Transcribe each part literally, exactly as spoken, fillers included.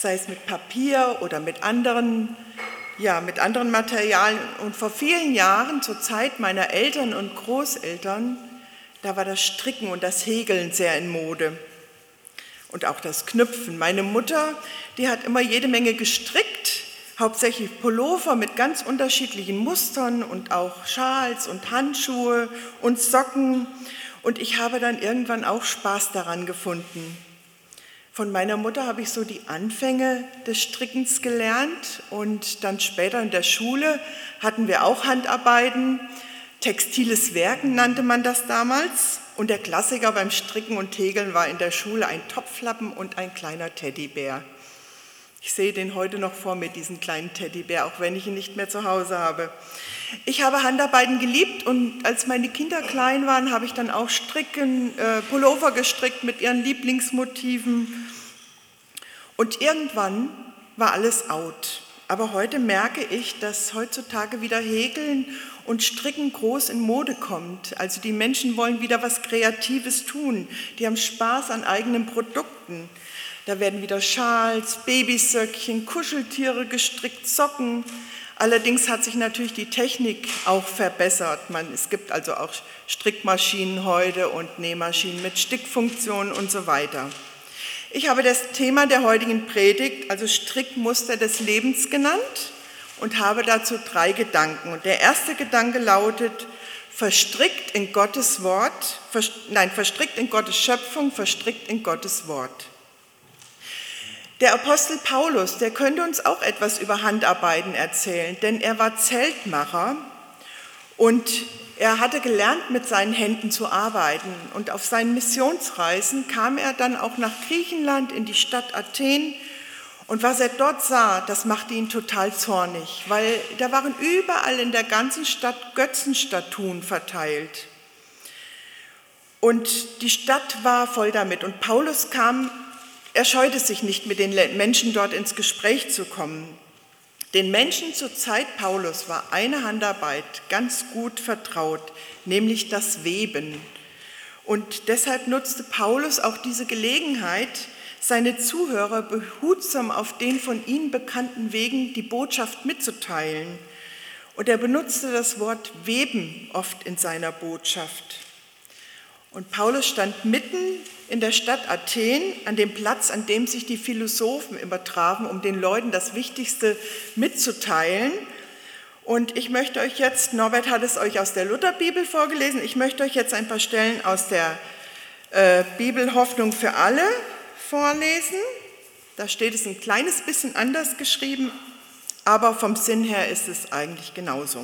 sei es mit Papier oder mit anderen, ja, mit anderen Materialien. Und vor vielen Jahren, zur Zeit meiner Eltern und Großeltern, da war das Stricken und das Häkeln sehr in Mode und auch das Knüpfen. Meine Mutter, die hat immer jede Menge gestrickt, hauptsächlich Pullover mit ganz unterschiedlichen Mustern und auch Schals und Handschuhe und Socken. Und ich habe dann irgendwann auch Spaß daran gefunden. Von meiner Mutter habe ich so die Anfänge des Strickens gelernt und dann später in der Schule hatten wir auch Handarbeiten. Textiles Werken nannte man das damals. Und der Klassiker beim Stricken und Häkeln war in der Schule ein Topflappen und ein kleiner Teddybär. Ich sehe den heute noch vor mir, diesen kleinen Teddybär, auch wenn ich ihn nicht mehr zu Hause habe. Ich habe Handarbeiten geliebt und als meine Kinder klein waren, habe ich dann auch Stricken, äh, Pullover gestrickt mit ihren Lieblingsmotiven. Und irgendwann war alles out. Aber heute merke ich, dass heutzutage wieder Häkeln und Stricken groß in Mode kommt. Also die Menschen wollen wieder was Kreatives tun. Die haben Spaß an eigenen Produkten. Da werden wieder Schals, Babysöckchen, Kuscheltiere gestrickt, Socken. Allerdings hat sich natürlich die Technik auch verbessert. Man, es gibt also auch Strickmaschinen heute und Nähmaschinen mit Stickfunktionen und so weiter. Ich habe das Thema der heutigen Predigt, also Strickmuster des Lebens, genannt und habe dazu drei Gedanken. Und der erste Gedanke lautet, verstrickt in Gottes Wort, vers, nein, verstrickt in Gottes Schöpfung, verstrickt in Gottes Wort. Der Apostel Paulus, der könnte uns auch etwas über Handarbeiten erzählen, denn er war Zeltmacher und er hatte gelernt, mit seinen Händen zu arbeiten. Und auf seinen Missionsreisen kam er dann auch nach Griechenland in die Stadt Athen. Und was er dort sah, das machte ihn total zornig, weil da waren überall in der ganzen Stadt Götzenstatuen verteilt. Und die Stadt war voll damit. Und Paulus kam, er scheute sich nicht, mit den Menschen dort ins Gespräch zu kommen. Den Menschen zur Zeit Paulus war eine Handarbeit ganz gut vertraut, nämlich das Weben. Und deshalb nutzte Paulus auch diese Gelegenheit, seine Zuhörer behutsam auf den von ihnen bekannten Wegen die Botschaft mitzuteilen. Und er benutzte das Wort Weben oft in seiner Botschaft. Und Paulus stand mitten in der Stadt Athen, an dem Platz, an dem sich die Philosophen immer trafen, um den Leuten das Wichtigste mitzuteilen. Und ich möchte euch jetzt, Norbert hat es euch aus der Lutherbibel vorgelesen, ich möchte euch jetzt ein paar Stellen aus der äh, Bibel Hoffnung für alle vorlesen. Da steht es ein kleines bisschen anders geschrieben, aber vom Sinn her ist es eigentlich genauso.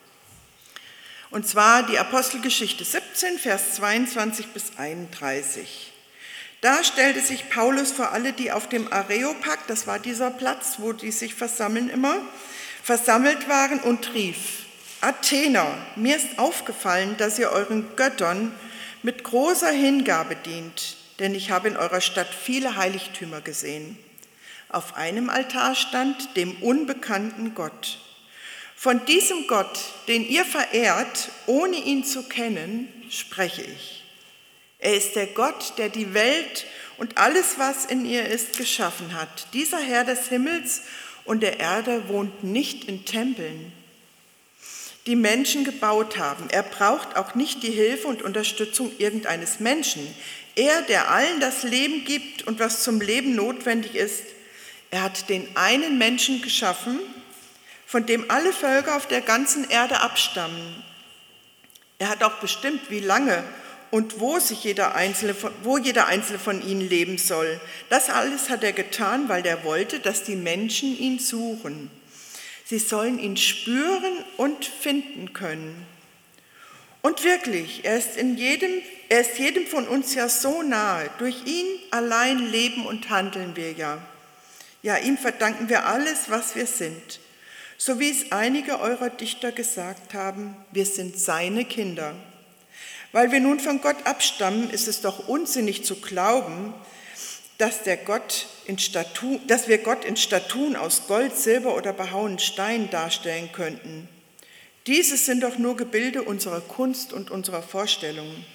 Und zwar die Apostelgeschichte siebzehn, Vers zweiundzwanzig bis einunddreißig. Da stellte sich Paulus vor alle, die auf dem Areopag, das war dieser Platz, wo die sich versammeln immer, versammelt waren und rief: Athener, mir ist aufgefallen, dass ihr euren Göttern mit großer Hingabe dient, denn ich habe in eurer Stadt viele Heiligtümer gesehen. Auf einem Altar stand dem unbekannten Gott. Von diesem Gott, den ihr verehrt, ohne ihn zu kennen, spreche ich. Er ist der Gott, der die Welt und alles, was in ihr ist, geschaffen hat. Dieser Herr des Himmels und der Erde wohnt nicht in Tempeln, die Menschen gebaut haben. Er braucht auch nicht die Hilfe und Unterstützung irgendeines Menschen. Er, der allen das Leben gibt und was zum Leben notwendig ist, er hat den einen Menschen geschaffen, von dem alle Völker auf der ganzen Erde abstammen. Er hat auch bestimmt, wie lange und wo, sich jeder Einzelne, wo jeder Einzelne von ihnen leben soll. Das alles hat er getan, weil er wollte, dass die Menschen ihn suchen. Sie sollen ihn spüren und finden können. Und wirklich, er ist, in jedem, er ist jedem von uns ja so nahe. Durch ihn allein leben und handeln wir ja. Ja, ihm verdanken wir alles, was wir sind. So wie es einige eurer Dichter gesagt haben, wir sind seine Kinder. Weil wir nun von Gott abstammen, ist es doch unsinnig zu glauben, dass, der Gott in Statuen, dass wir Gott in Statuen aus Gold, Silber oder behauenen Stein darstellen könnten. Diese sind doch nur Gebilde unserer Kunst und unserer Vorstellungen.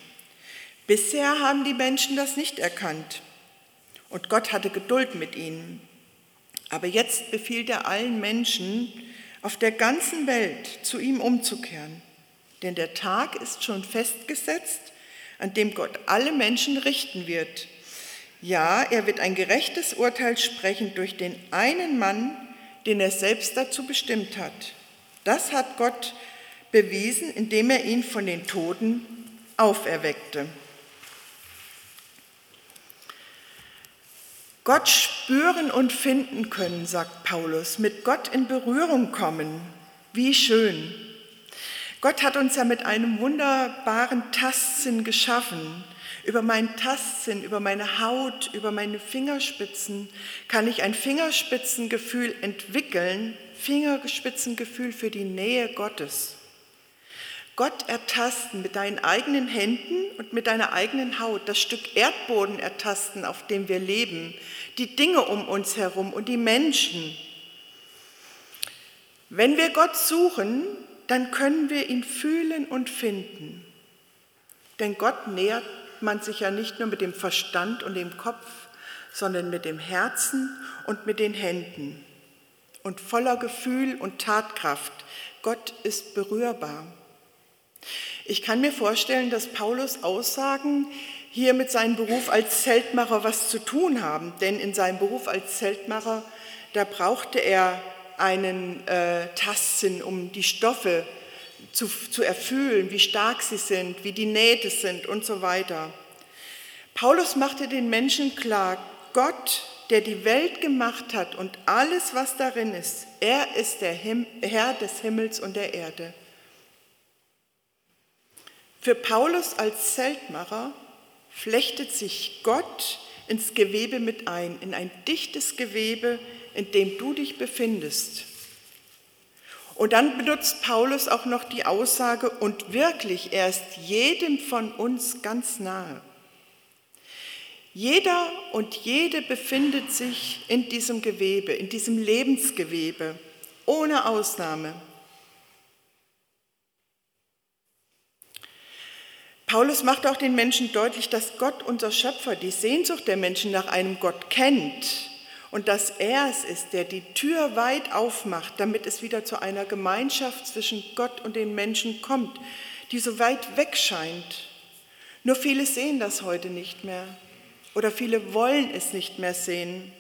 Bisher haben die Menschen das nicht erkannt und Gott hatte Geduld mit ihnen. Aber jetzt befiehlt er allen Menschen auf der ganzen Welt, zu ihm umzukehren. Denn der Tag ist schon festgesetzt, an dem Gott alle Menschen richten wird. Ja, er wird ein gerechtes Urteil sprechen durch den einen Mann, den er selbst dazu bestimmt hat. Das hat Gott bewiesen, indem er ihn von den Toten auferweckte. Gott spüren und finden können, sagt Paulus, mit Gott in Berührung kommen. Wie schön. Gott hat uns ja mit einem wunderbaren Tastsinn geschaffen. Über meinen Tastsinn, über meine Haut, über meine Fingerspitzen kann ich ein Fingerspitzengefühl entwickeln, Fingerspitzengefühl für die Nähe Gottes. Gott ertasten mit deinen eigenen Händen und mit deiner eigenen Haut, das Stück Erdboden ertasten, auf dem wir leben, die Dinge um uns herum und die Menschen. Wenn wir Gott suchen, dann können wir ihn fühlen und finden. Denn Gott nähert man sich ja nicht nur mit dem Verstand und dem Kopf, sondern mit dem Herzen und mit den Händen. Und voller Gefühl und Tatkraft. Gott ist berührbar. Ich kann mir vorstellen, dass Paulus' Aussagen hier mit seinem Beruf als Zeltmacher was zu tun haben. Denn in seinem Beruf als Zeltmacher, da brauchte er einen äh, Tastsinn, um die Stoffe zu, zu erfüllen, wie stark sie sind, wie die Nähte sind und so weiter. Paulus machte den Menschen klar, Gott, der die Welt gemacht hat und alles, was darin ist, er ist der Him- Herr des Himmels und der Erde. Für Paulus als Zeltmacher flechtet sich Gott ins Gewebe mit ein, in ein dichtes Gewebe, in dem du dich befindest. Und dann benutzt Paulus auch noch die Aussage, und wirklich, er ist jedem von uns ganz nahe. Jeder und jede befindet sich in diesem Gewebe, in diesem Lebensgewebe, ohne Ausnahme. Paulus macht auch den Menschen deutlich, dass Gott, unser Schöpfer, die Sehnsucht der Menschen nach einem Gott kennt und dass er es ist, der die Tür weit aufmacht, damit es wieder zu einer Gemeinschaft zwischen Gott und den Menschen kommt, die so weit weg scheint. Nur viele sehen das heute nicht mehr oder viele wollen es nicht mehr sehen.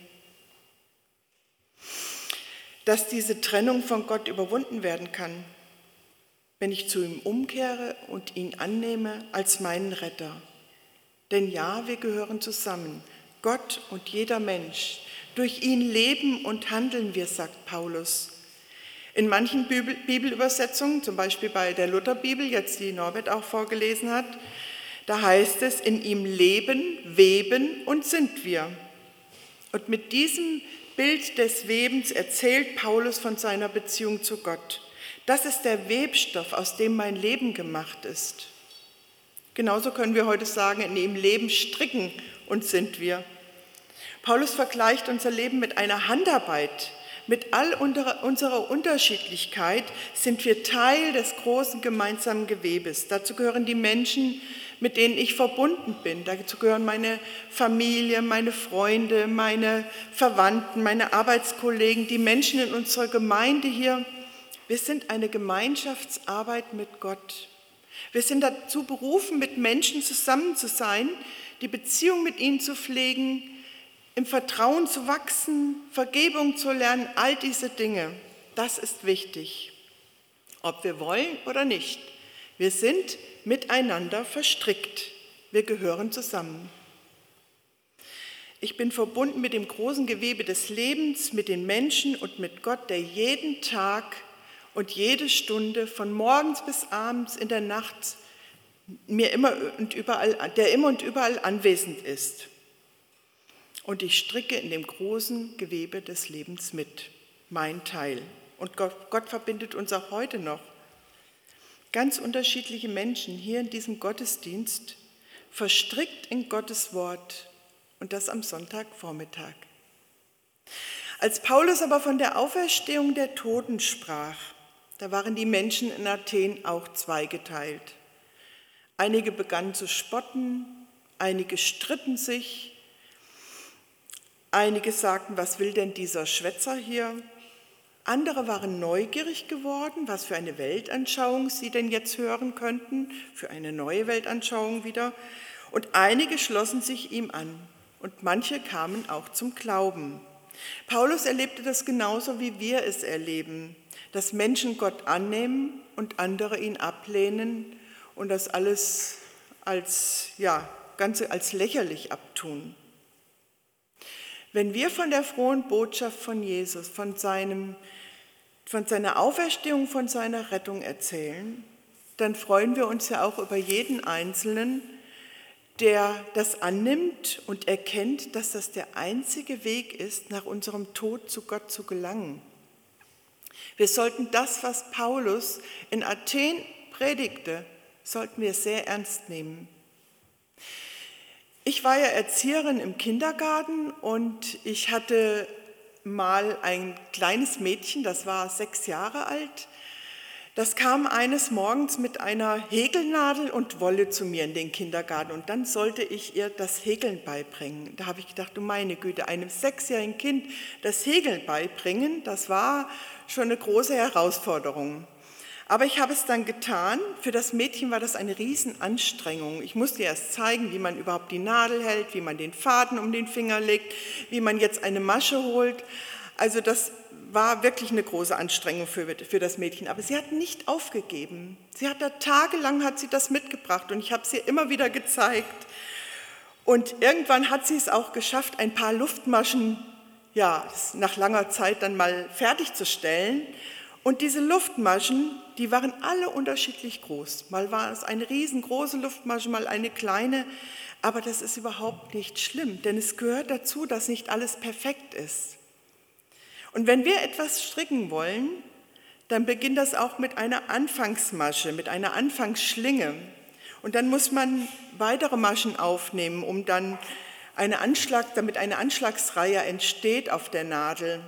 Dass diese Trennung von Gott überwunden werden kann, wenn ich zu ihm umkehre und ihn annehme als meinen Retter. Denn ja, wir gehören zusammen, Gott und jeder Mensch. Durch ihn leben und handeln wir, sagt Paulus. In manchen Bibel- Bibelübersetzungen, zum Beispiel bei der Lutherbibel, jetzt die Norbert auch vorgelesen hat, da heißt es, in ihm leben, weben und sind wir. Und mit diesem Bild des Webens erzählt Paulus von seiner Beziehung zu Gott. Das ist der Webstoff, aus dem mein Leben gemacht ist. Genauso können wir heute sagen, in ihm leben, stricken und sind wir. Paulus vergleicht unser Leben mit einer Handarbeit. Mit all unserer Unterschiedlichkeit sind wir Teil des großen gemeinsamen Gewebes. Dazu gehören die Menschen, mit denen ich verbunden bin. Dazu gehören meine Familie, meine Freunde, meine Verwandten, meine Arbeitskollegen, die Menschen in unserer Gemeinde hier. Wir sind eine Gemeinschaftsarbeit mit Gott. Wir sind dazu berufen, mit Menschen zusammen zu sein, die Beziehung mit ihnen zu pflegen, im Vertrauen zu wachsen, Vergebung zu lernen, all diese Dinge. Das ist wichtig, ob wir wollen oder nicht. Wir sind miteinander verstrickt. Wir gehören zusammen. Ich bin verbunden mit dem großen Gewebe des Lebens, mit den Menschen und mit Gott, der jeden Tag und jede Stunde, von morgens bis abends in der Nacht, mir immer und überall, der immer und überall anwesend ist. Und ich stricke in dem großen Gewebe des Lebens mit, mein Teil. Und Gott, Gott verbindet uns auch heute noch. Ganz unterschiedliche Menschen hier in diesem Gottesdienst, verstrickt in Gottes Wort und das am Sonntagvormittag. Als Paulus aber von der Auferstehung der Toten sprach, da waren die Menschen in Athen auch zweigeteilt. Einige begannen zu spotten, einige stritten sich. Einige sagten, was will denn dieser Schwätzer hier? Andere waren neugierig geworden, was für eine Weltanschauung sie denn jetzt hören könnten, für eine neue Weltanschauung wieder. Und einige schlossen sich ihm an und manche kamen auch zum Glauben. Paulus erlebte das genauso, wie wir es erleben, dass Menschen Gott annehmen und andere ihn ablehnen und das alles als, ja, Ganze als lächerlich abtun. Wenn wir von der frohen Botschaft von Jesus, von, seinem, von seiner Auferstehung, von seiner Rettung erzählen, dann freuen wir uns ja auch über jeden Einzelnen, der das annimmt und erkennt, dass das der einzige Weg ist, nach unserem Tod zu Gott zu gelangen. Wir sollten das, was Paulus in Athen predigte, sollten wir sehr ernst nehmen. Ich war ja Erzieherin im Kindergarten und ich hatte mal ein kleines Mädchen, das war sechs Jahre alt. Das kam eines Morgens mit einer Häkelnadel und Wolle zu mir in den Kindergarten und dann sollte ich ihr das Häkeln beibringen. Da habe ich gedacht, du meine Güte, einem sechsjährigen Kind das Häkeln beibringen, das war schon eine große Herausforderung. Aber ich habe es dann getan. Für das Mädchen war das eine Riesenanstrengung. Ich musste ihr erst zeigen, wie man überhaupt die Nadel hält, wie man den Faden um den Finger legt, wie man jetzt eine Masche holt. Also das war wirklich eine große Anstrengung für, für das Mädchen. Aber sie hat nicht aufgegeben. Sie hat da tagelang hat sie das mitgebracht und ich habe es ihr immer wieder gezeigt. Und irgendwann hat sie es auch geschafft, ein paar Luftmaschen, ja, nach langer Zeit dann mal fertigzustellen. Und diese Luftmaschen, die waren alle unterschiedlich groß. Mal war es eine riesengroße Luftmasche, mal eine kleine. Aber das ist überhaupt nicht schlimm, denn es gehört dazu, dass nicht alles perfekt ist. Und wenn wir etwas stricken wollen, dann beginnt das auch mit einer Anfangsmasche, mit einer Anfangsschlinge. Und dann muss man weitere Maschen aufnehmen, um dann eine Anschlag, damit eine Anschlagsreihe entsteht auf der Nadel.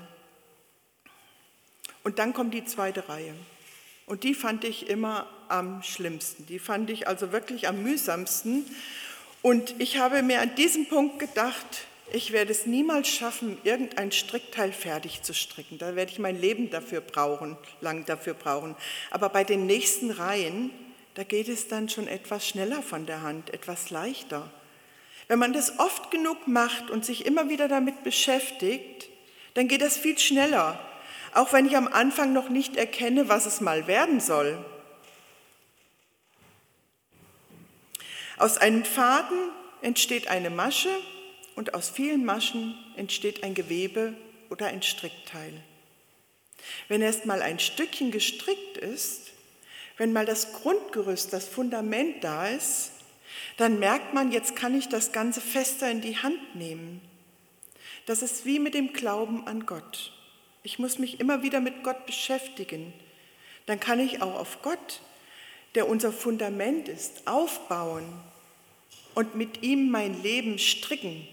Und dann kommt die zweite Reihe. Und die fand ich immer am schlimmsten. Die fand ich also wirklich am mühsamsten. Und ich habe mir an diesem Punkt gedacht, ich werde es niemals schaffen, irgendein Strickteil fertig zu stricken. Da werde ich mein Leben dafür brauchen, lang dafür brauchen. Aber bei den nächsten Reihen, da geht es dann schon etwas schneller von der Hand, etwas leichter. Wenn man das oft genug macht und sich immer wieder damit beschäftigt, dann geht das viel schneller. Auch wenn ich am Anfang noch nicht erkenne, was es mal werden soll. Aus einem Faden entsteht eine Masche und aus vielen Maschen entsteht ein Gewebe oder ein Strickteil. Wenn erst mal ein Stückchen gestrickt ist, wenn mal das Grundgerüst, das Fundament da ist, dann merkt man, jetzt kann ich das Ganze fester in die Hand nehmen. Das ist wie mit dem Glauben an Gott. Ich muss mich immer wieder mit Gott beschäftigen. Dann kann ich auch auf Gott, der unser Fundament ist, aufbauen und mit ihm mein Leben stricken.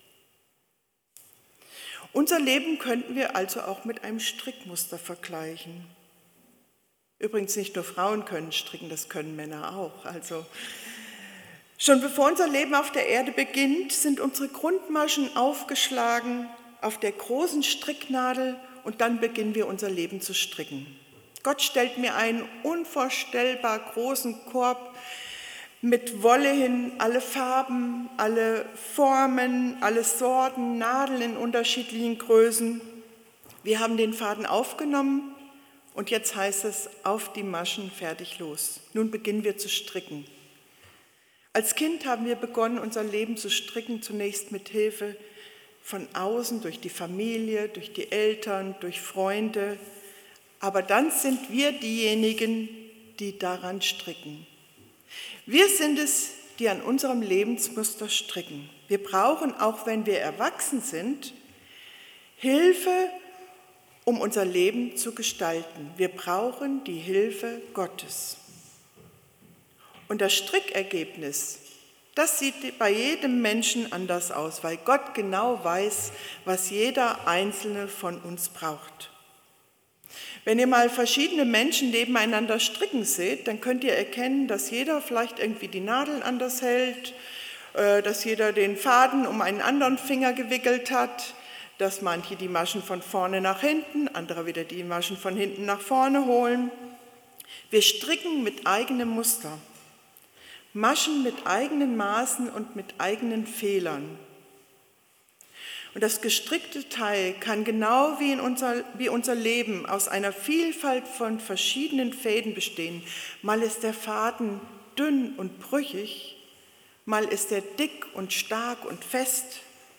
Unser Leben könnten wir also auch mit einem Strickmuster vergleichen. Übrigens nicht nur Frauen können stricken, das können Männer auch. Also schon bevor unser Leben auf der Erde beginnt, sind unsere Grundmaschen aufgeschlagen auf der großen Stricknadel und dann beginnen wir unser Leben zu stricken. Gott stellt mir einen unvorstellbar großen Korb mit Wolle hin, alle Farben, alle Formen, alle Sorten, Nadeln in unterschiedlichen Größen. Wir haben den Faden aufgenommen und jetzt heißt es, auf die Maschen, fertig, los. Nun beginnen wir zu stricken. Als Kind haben wir begonnen, unser Leben zu stricken, zunächst mit Hilfe von außen, durch die Familie, durch die Eltern, durch Freunde. Aber dann sind wir diejenigen, die daran stricken. Wir sind es, die an unserem Lebensmuster stricken. Wir brauchen, auch wenn wir erwachsen sind, Hilfe, um unser Leben zu gestalten. Wir brauchen die Hilfe Gottes. Und das Strickergebnis, das sieht bei jedem Menschen anders aus, weil Gott genau weiß, was jeder Einzelne von uns braucht. Wenn ihr mal verschiedene Menschen nebeneinander stricken seht, dann könnt ihr erkennen, dass jeder vielleicht irgendwie die Nadeln anders hält, dass jeder den Faden um einen anderen Finger gewickelt hat, dass manche die Maschen von vorne nach hinten, andere wieder die Maschen von hinten nach vorne holen. Wir stricken mit eigenem Muster, Maschen mit eigenen Maßen und mit eigenen Fehlern. Und das gestrickte Teil kann genau wie, in unser, wie unser Leben aus einer Vielfalt von verschiedenen Fäden bestehen. Mal ist der Faden dünn und brüchig, mal ist er dick und stark und fest.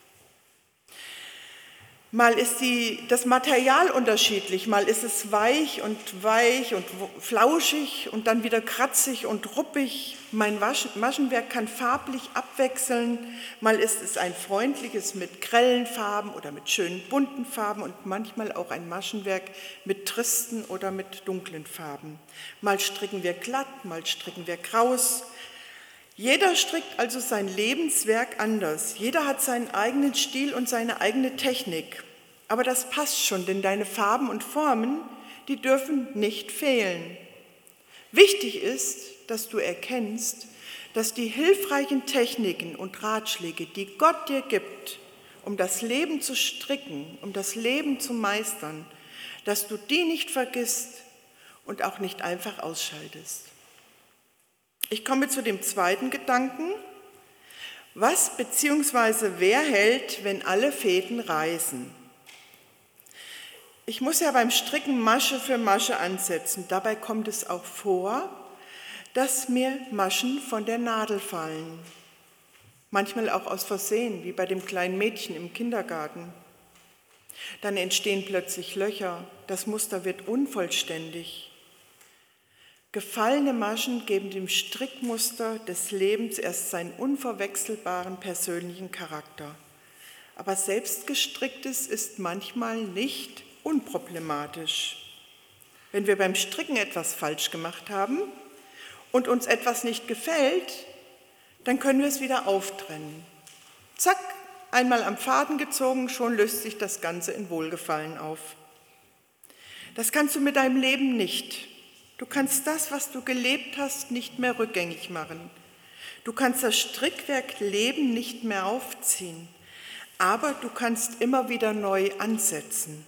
Mal ist die, das Material unterschiedlich, mal ist es weich und weich und flauschig und dann wieder kratzig und ruppig. Mein Maschenwerk kann farblich abwechseln, mal ist es ein freundliches mit grellen Farben oder mit schönen bunten Farben und manchmal auch ein Maschenwerk mit tristen oder mit dunklen Farben. Mal stricken wir glatt, mal stricken wir kraus. Jeder strickt also sein Lebenswerk anders. Jeder hat seinen eigenen Stil und seine eigene Technik. Aber das passt schon, denn deine Farben und Formen, die dürfen nicht fehlen. Wichtig ist, dass du erkennst, dass die hilfreichen Techniken und Ratschläge, die Gott dir gibt, um das Leben zu stricken, um das Leben zu meistern, dass du die nicht vergisst und auch nicht einfach ausschaltest. Ich komme zu dem zweiten Gedanken. Was bzw. wer hält, wenn alle Fäden reißen? Ich muss ja beim Stricken Masche für Masche ansetzen. Dabei kommt es auch vor, dass mir Maschen von der Nadel fallen. Manchmal auch aus Versehen, wie bei dem kleinen Mädchen im Kindergarten. Dann entstehen plötzlich Löcher, das Muster wird unvollständig. Gefallene Maschen geben dem Strickmuster des Lebens erst seinen unverwechselbaren persönlichen Charakter. Aber selbstgestricktes ist manchmal nicht unproblematisch. Wenn wir beim Stricken etwas falsch gemacht haben und uns etwas nicht gefällt, dann können wir es wieder auftrennen. Zack, einmal am Faden gezogen, schon löst sich das Ganze in Wohlgefallen auf. Das kannst du mit deinem Leben nicht. Du kannst das, was du gelebt hast, nicht mehr rückgängig machen. Du kannst das Strickwerk Leben nicht mehr aufziehen, aber du kannst immer wieder neu ansetzen.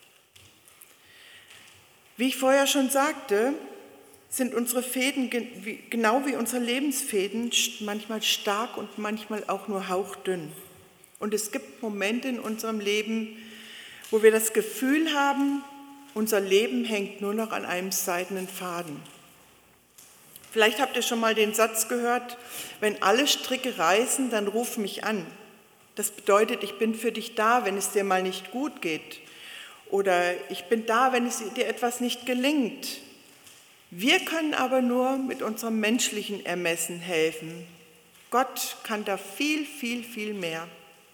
Wie ich vorher schon sagte, sind unsere Fäden, genau wie unsere Lebensfäden, manchmal stark und manchmal auch nur hauchdünn. Und es gibt Momente in unserem Leben, wo wir das Gefühl haben, unser Leben hängt nur noch an einem seidenen Faden. Vielleicht habt ihr schon mal den Satz gehört, wenn alle Stricke reißen, dann ruf mich an. Das bedeutet, ich bin für dich da, wenn es dir mal nicht gut geht. Oder ich bin da, wenn es dir etwas nicht gelingt. Wir können aber nur mit unserem menschlichen Ermessen helfen. Gott kann da viel, viel, viel mehr.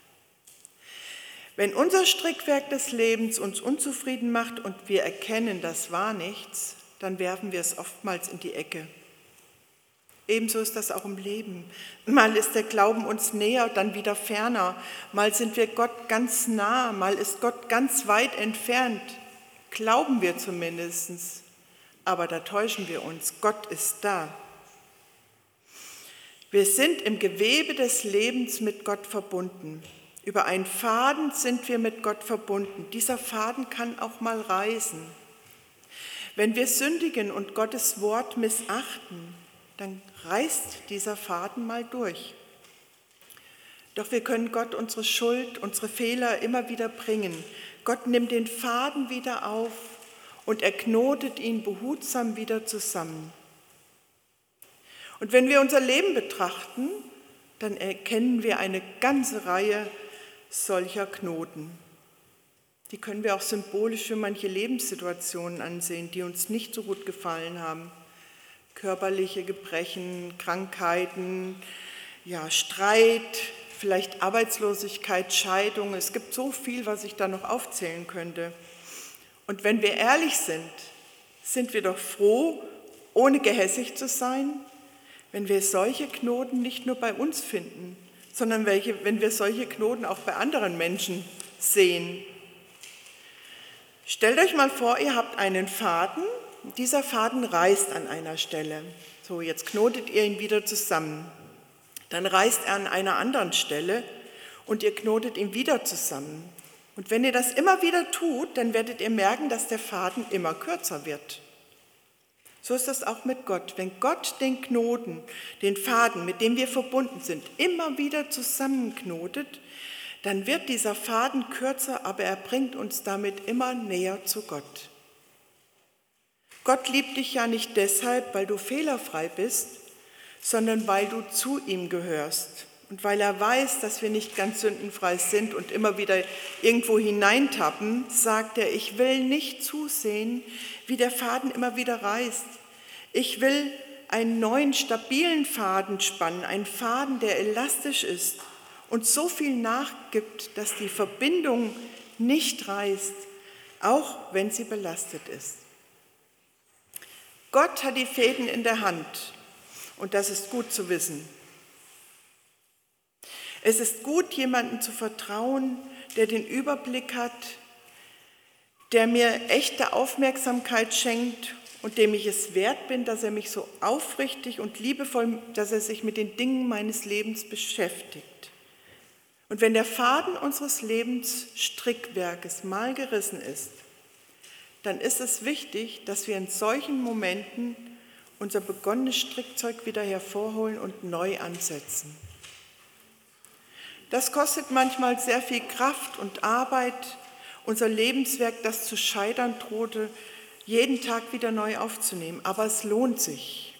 Wenn unser Strickwerk des Lebens uns unzufrieden macht und wir erkennen, das war nichts, dann werfen wir es oftmals in die Ecke. Ebenso ist das auch im Leben. Mal ist der Glauben uns näher, dann wieder ferner. Mal sind wir Gott ganz nah, mal ist Gott ganz weit entfernt. Glauben wir zumindest. Aber da täuschen wir uns. Gott ist da. Wir sind im Gewebe des Lebens mit Gott verbunden. Über einen Faden sind wir mit Gott verbunden. Dieser Faden kann auch mal reißen. Wenn wir sündigen und Gottes Wort missachten, dann reißt dieser Faden mal durch. Doch wir können Gott unsere Schuld, unsere Fehler immer wieder bringen. Gott nimmt den Faden wieder auf und er knotet ihn behutsam wieder zusammen. Und wenn wir unser Leben betrachten, dann erkennen wir eine ganze Reihe solcher Knoten. Die können wir auch symbolisch für manche Lebenssituationen ansehen, die uns nicht so gut gefallen haben. Körperliche Gebrechen, Krankheiten, ja, Streit, vielleicht Arbeitslosigkeit, Scheidung. Es gibt so viel, was ich da noch aufzählen könnte. Und wenn wir ehrlich sind, sind wir doch froh, ohne gehässig zu sein, wenn wir solche Knoten nicht nur bei uns finden, sondern welche, wenn wir solche Knoten auch bei anderen Menschen sehen. Stellt euch mal vor, ihr habt einen Faden, dieser Faden reißt an einer Stelle. So, jetzt knotet ihr ihn wieder zusammen. Dann reißt er an einer anderen Stelle und ihr knotet ihn wieder zusammen. Und wenn ihr das immer wieder tut, dann werdet ihr merken, dass der Faden immer kürzer wird. So ist das auch mit Gott. Wenn Gott den Knoten, den Faden, mit dem wir verbunden sind, immer wieder zusammenknotet, dann wird dieser Faden kürzer, aber er bringt uns damit immer näher zu Gott. Gott liebt dich ja nicht deshalb, weil du fehlerfrei bist, sondern weil du zu ihm gehörst. Und weil er weiß, dass wir nicht ganz sündenfrei sind und immer wieder irgendwo hineintappen, sagt er, ich will nicht zusehen, wie der Faden immer wieder reißt. Ich will einen neuen, stabilen Faden spannen, einen Faden, der elastisch ist und so viel nachgibt, dass die Verbindung nicht reißt, auch wenn sie belastet ist. Gott hat die Fäden in der Hand und das ist gut zu wissen. Es ist gut, jemandem zu vertrauen, der den Überblick hat, der mir echte Aufmerksamkeit schenkt und dem ich es wert bin, dass er mich so aufrichtig und liebevoll, dass er sich mit den Dingen meines Lebens beschäftigt. Und wenn der Faden unseres Lebensstrickwerkes mal gerissen ist, dann ist es wichtig, dass wir in solchen Momenten unser begonnenes Strickzeug wieder hervorholen und neu ansetzen. Das kostet manchmal sehr viel Kraft und Arbeit, unser Lebenswerk, das zu scheitern drohte, jeden Tag wieder neu aufzunehmen. Aber es lohnt sich.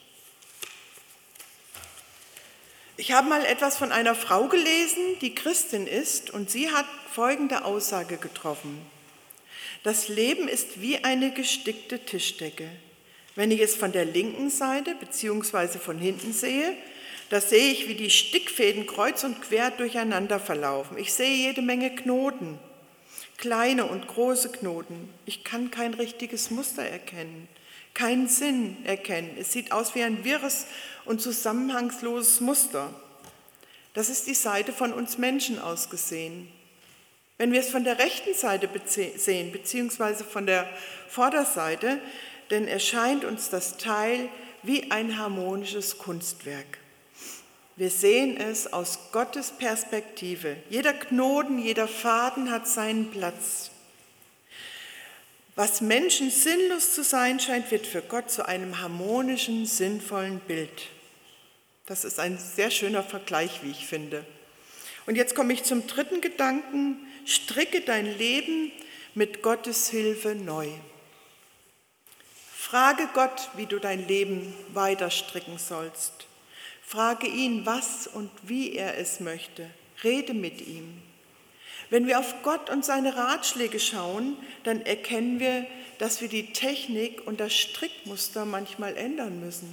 Ich habe mal etwas von einer Frau gelesen, die Christin ist, und sie hat folgende Aussage getroffen. Das Leben ist wie eine gestickte Tischdecke. Wenn ich es von der linken Seite bzw. von hinten sehe, da sehe ich, wie die Stickfäden kreuz und quer durcheinander verlaufen. Ich sehe jede Menge Knoten, kleine und große Knoten. Ich kann kein richtiges Muster erkennen, keinen Sinn erkennen. Es sieht aus wie ein wirres und zusammenhangsloses Muster. Das ist die Seite von uns Menschen aus gesehen. Wenn wir es von der rechten Seite sehen, beziehungsweise von der Vorderseite, dann erscheint uns das Teil wie ein harmonisches Kunstwerk. Wir sehen es aus Gottes Perspektive. Jeder Knoten, jeder Faden hat seinen Platz. Was Menschen sinnlos zu sein scheint, wird für Gott zu einem harmonischen, sinnvollen Bild. Das ist ein sehr schöner Vergleich, wie ich finde. Und jetzt komme ich zum dritten Gedanken. Stricke dein Leben mit Gottes Hilfe neu. Frage Gott, wie du dein Leben weiter stricken sollst. Frage ihn, was und wie er es möchte. Rede mit ihm. Wenn wir auf Gott und seine Ratschläge schauen, dann erkennen wir, dass wir die Technik und das Strickmuster manchmal ändern müssen.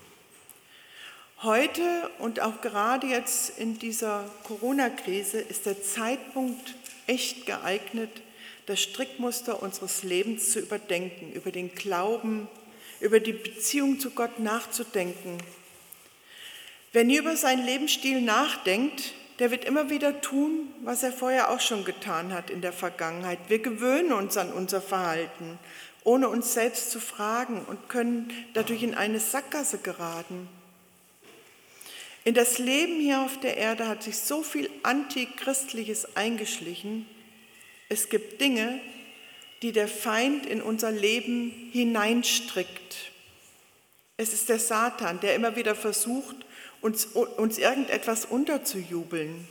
Heute und auch gerade jetzt in dieser Corona-Krise ist der Zeitpunkt echt geeignet, das Strickmuster unseres Lebens zu überdenken, über den Glauben, über die Beziehung zu Gott nachzudenken. Wer nie über seinen Lebensstil nachdenkt, der wird immer wieder tun, was er vorher auch schon getan hat in der Vergangenheit. Wir gewöhnen uns an unser Verhalten, ohne uns selbst zu fragen und können dadurch in eine Sackgasse geraten. In das Leben hier auf der Erde hat sich so viel Antichristliches eingeschlichen. Es gibt Dinge, die der Feind in unser Leben hineinstrickt. Es ist der Satan, der immer wieder versucht, uns, uns irgendetwas unterzujubeln.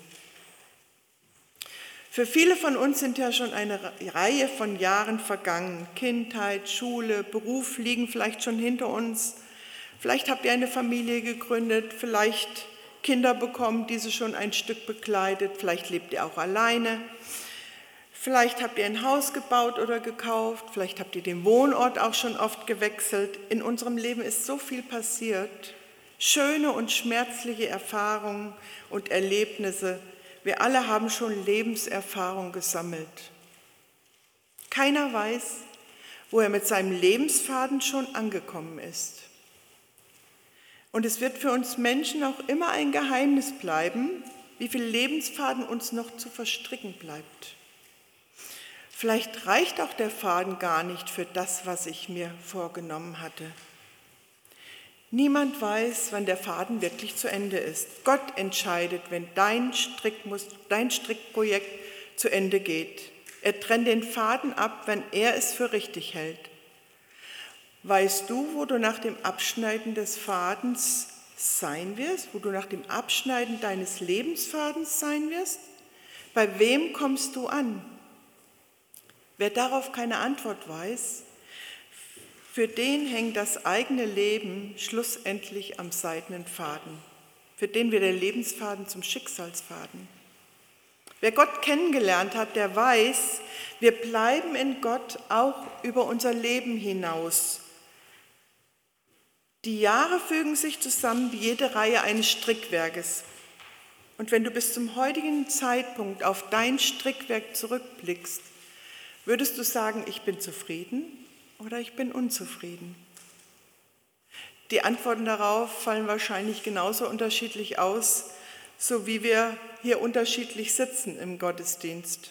Für viele von uns sind ja schon eine Reihe von Jahren vergangen. Kindheit, Schule, Beruf liegen vielleicht schon hinter uns. Vielleicht habt ihr eine Familie gegründet, vielleicht Kinder bekommen, diese schon ein Stück begleitet, vielleicht lebt ihr auch alleine. Vielleicht habt ihr ein Haus gebaut oder gekauft, vielleicht habt ihr den Wohnort auch schon oft gewechselt. In unserem Leben ist so viel passiert. Schöne und schmerzliche Erfahrungen und Erlebnisse. Wir alle haben schon Lebenserfahrung gesammelt. Keiner weiß, wo er mit seinem Lebensfaden schon angekommen ist. Und es wird für uns Menschen auch immer ein Geheimnis bleiben, wie viel Lebensfaden uns noch zu verstricken bleibt. Vielleicht reicht auch der Faden gar nicht für das, was ich mir vorgenommen hatte. Niemand weiß, wann der Faden wirklich zu Ende ist. Gott entscheidet, wenn dein Strickmuster, dein Strickprojekt zu Ende geht. Er trennt den Faden ab, wenn er es für richtig hält. Weißt du, wo du nach dem Abschneiden des Fadens sein wirst, wo du nach dem Abschneiden deines Lebensfadens sein wirst? Bei wem kommst du an? Wer darauf keine Antwort weiß, für den hängt das eigene Leben schlussendlich am seidenen Faden. Für den wird der Lebensfaden zum Schicksalsfaden. Wer Gott kennengelernt hat, der weiß, wir bleiben in Gott auch über unser Leben hinaus. Die Jahre fügen sich zusammen wie jede Reihe eines Strickwerkes. Und wenn du bis zum heutigen Zeitpunkt auf dein Strickwerk zurückblickst, würdest du sagen, ich bin zufrieden oder ich bin unzufrieden? Die Antworten darauf fallen wahrscheinlich genauso unterschiedlich aus, so wie wir hier unterschiedlich sitzen im Gottesdienst.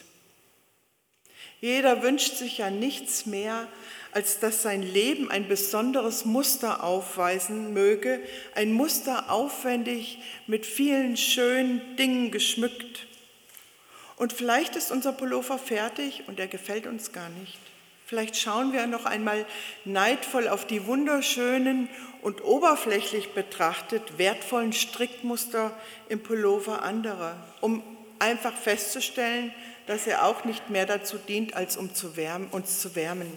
Jeder wünscht sich ja nichts mehr, als dass sein Leben ein besonderes Muster aufweisen möge, ein Muster aufwendig mit vielen schönen Dingen geschmückt. Und vielleicht ist unser Pullover fertig und er gefällt uns gar nicht. Vielleicht schauen wir noch einmal neidvoll auf die wunderschönen und oberflächlich betrachtet wertvollen Strickmuster im Pullover anderer, um einfach festzustellen, dass er auch nicht mehr dazu dient, als um zu wärmen, uns zu wärmen.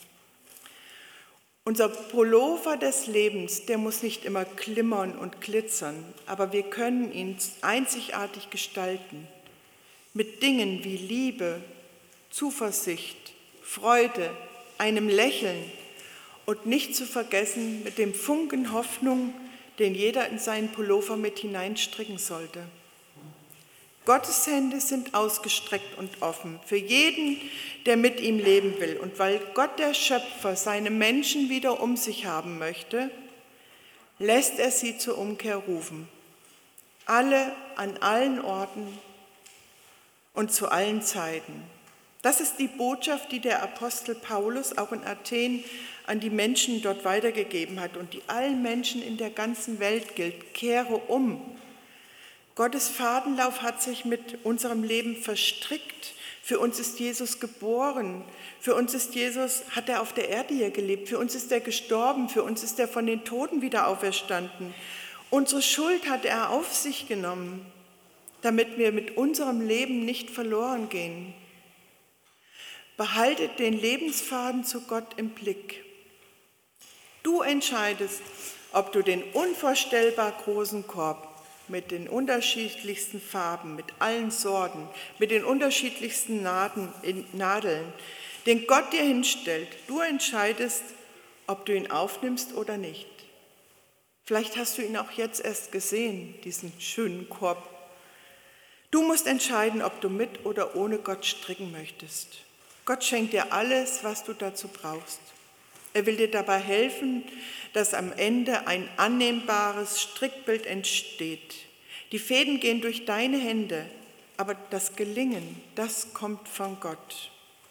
Unser Pullover des Lebens, der muss nicht immer glimmern und glitzern, aber wir können ihn einzigartig gestalten. Mit Dingen wie Liebe, Zuversicht, Freude, einem Lächeln und nicht zu vergessen mit dem Funken Hoffnung, den jeder in seinen Pullover mit hineinstricken sollte. Gottes Hände sind ausgestreckt und offen für jeden, der mit ihm leben will. Und weil Gott der Schöpfer seine Menschen wieder um sich haben möchte, lässt er sie zur Umkehr rufen. Alle an allen Orten und zu allen Zeiten. Das ist die Botschaft, die der Apostel Paulus auch in Athen an die Menschen dort weitergegeben hat und die allen Menschen in der ganzen Welt gilt. Kehre um. Gottes Fadenlauf hat sich mit unserem Leben verstrickt. Für uns ist Jesus geboren. Für uns ist Jesus, hat er auf der Erde hier gelebt. Für uns ist er gestorben. Für uns ist er von den Toten wieder auferstanden. Unsere Schuld hat er auf sich genommen, damit wir mit unserem Leben nicht verloren gehen. Behaltet den Lebensfaden zu Gott im Blick. Du entscheidest, ob du den unvorstellbar großen Korb mit den unterschiedlichsten Farben, mit allen Sorten, mit den unterschiedlichsten Nadeln, den Gott dir hinstellt, du entscheidest, ob du ihn aufnimmst oder nicht. Vielleicht hast du ihn auch jetzt erst gesehen, diesen schönen Korb. Du musst entscheiden, ob du mit oder ohne Gott stricken möchtest. Gott schenkt dir alles, was du dazu brauchst. Er will dir dabei helfen, dass am Ende ein annehmbares Strickbild entsteht. Die Fäden gehen durch deine Hände, aber das Gelingen, das kommt von Gott.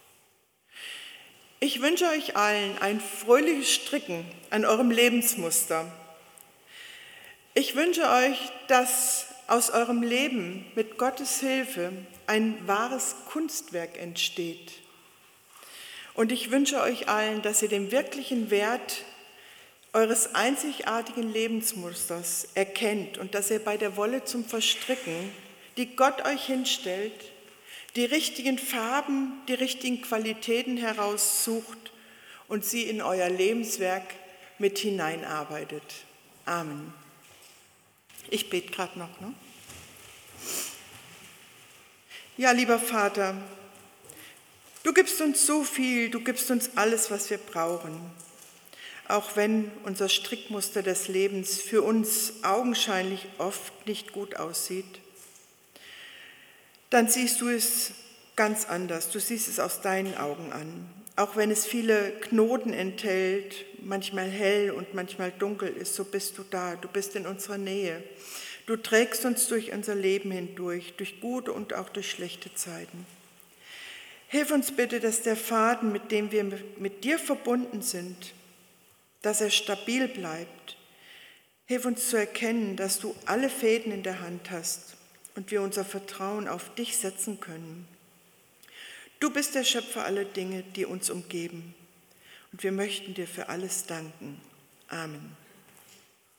Ich wünsche euch allen ein fröhliches Stricken an eurem Lebensmuster. Ich wünsche euch, dass aus eurem Leben mit Gottes Hilfe ein wahres Kunstwerk entsteht. Und ich wünsche euch allen, dass ihr den wirklichen Wert eures einzigartigen Lebensmusters erkennt und dass ihr bei der Wolle zum Verstricken, die Gott euch hinstellt, die richtigen Farben, die richtigen Qualitäten heraussucht und sie in euer Lebenswerk mit hineinarbeitet. Amen. Ich bete gerade noch, ne? Ja, lieber Vater, du gibst uns so viel, du gibst uns alles, was wir brauchen. Auch wenn unser Strickmuster des Lebens für uns augenscheinlich oft nicht gut aussieht, dann siehst du es ganz anders. Du siehst es aus deinen Augen an. Auch wenn es viele Knoten enthält, manchmal hell und manchmal dunkel ist, so bist du da. Du bist in unserer Nähe. Du trägst uns durch unser Leben hindurch, durch gute und auch durch schlechte Zeiten. Hilf uns bitte, dass der Faden, mit dem wir mit dir verbunden sind, dass er stabil bleibt. Hilf uns zu erkennen, dass du alle Fäden in der Hand hast und wir unser Vertrauen auf dich setzen können. Du bist der Schöpfer aller Dinge, die uns umgeben. Und wir möchten dir für alles danken. Amen.